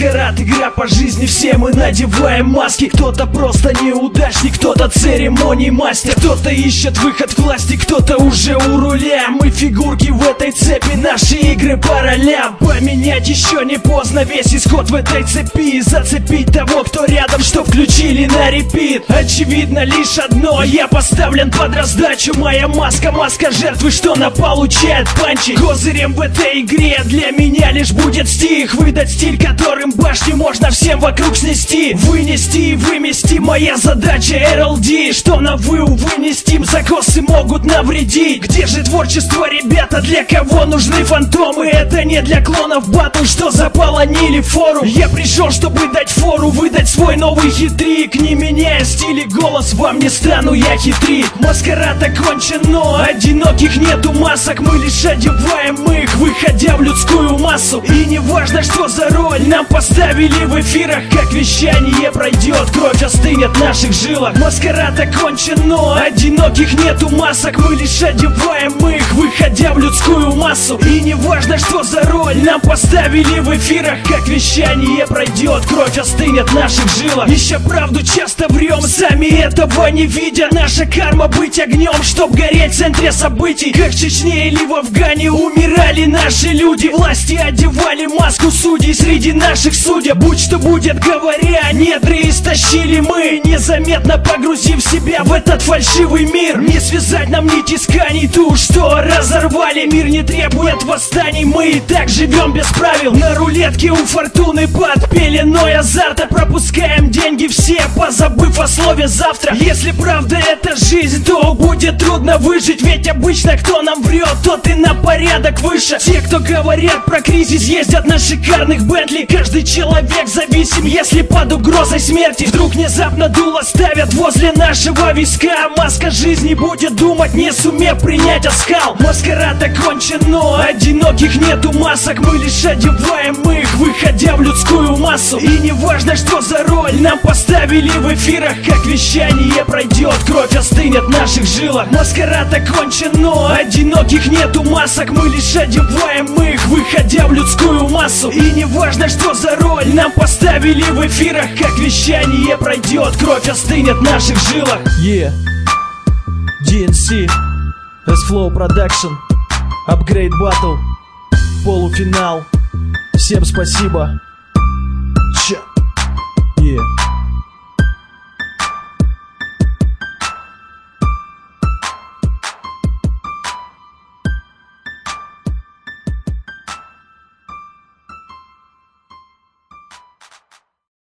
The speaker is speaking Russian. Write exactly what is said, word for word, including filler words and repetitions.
Маскарад, игра по жизни, все мы надеваем маски. Кто-то просто неудачник, кто-то церемоний мастер, кто-то ищет выход к власти, кто-то уже у руля. Мы фигурки в этой цепи, наши игры по ролям. Поменять еще не поздно весь исход в этой цепи, зацепить того, кто рядом, что включили на репит. Очевидно лишь одно, я поставлен под раздачу. Моя маска, маска жертвы, что на получает панчи. Козырем в этой игре для меня лишь будет стих, выдать стиль, которым башни можно всем вокруг снести. Вынести и вымести, моя задача эр эл ди. Что на вы, увы, не стим, закосы могут навредить. Где же творчество, ребята, для кого нужны фантомы? Это не для клонов батл, что заполонили форум. Я пришел, чтобы дать фору, выдать свой новый хитрик. Не меняя стиль и голос, вам не стану я хитрить. Маскарад окончен, но одиноких нету масок. Мы лишь одеваем их, выходя в людскую массу. И не важно, что за роль нам поставили в эфирах, как вещание пройдет, кровь остынет в наших жилах. Маскарад окончен, но одиноких нету масок. Мы лишь одеваем их, выходя в людскую массу. И не важно, что за роль нам поставили в эфирах, как вещание пройдет, кровь остынет в наших жилах. Ища правду, часто врем, сами этого не видя. Наша карма быть огнем, чтоб гореть в центре событий. Как в Чечне или в Афгане умирали наши люди. Власти одевали маску судей среди наших судеб. Будь что будет, говоря, недры истощили мы, незаметно погрузив себя в этот фальшивый мир. Не связать нам нити тканей, ту, что разорвали. Мир не требует восстаний, мы и так живем без правил. На рулетке у фортуны под пеленой азарта пропускаем деньги все, позабыв о слове завтра. Если правда это жизнь, то будет трудно выжить, ведь обычно кто нам врет, тот и на порядок выше. Те, кто говорят про кризис, ездят на шикарных Бентли. Каждый человек зависим, если под угрозой смерти. Вдруг внезапно дуло ставят возле нашего виска. Маска жизни будет думать, не сумев принять оскал. Маскарад окончен, но одиноких нету масок. Мы лишь одеваем их, выходя в людскую массу. И не важно, что за роль нам поставили в эфирах, как вещание пройдет, кровь остынет в наших жилах. Маскарад окончен, но одиноких нету масок. Мы лишь одеваем их, выходя в людскую массу. И не важно, что за роль нам поставили в эфирах, как вещание пройдет, кровь остынет в наших жилах. Yeah, ди эн си, S-Flow Production, Upgrade Battle, полуфинал. Всем спасибо.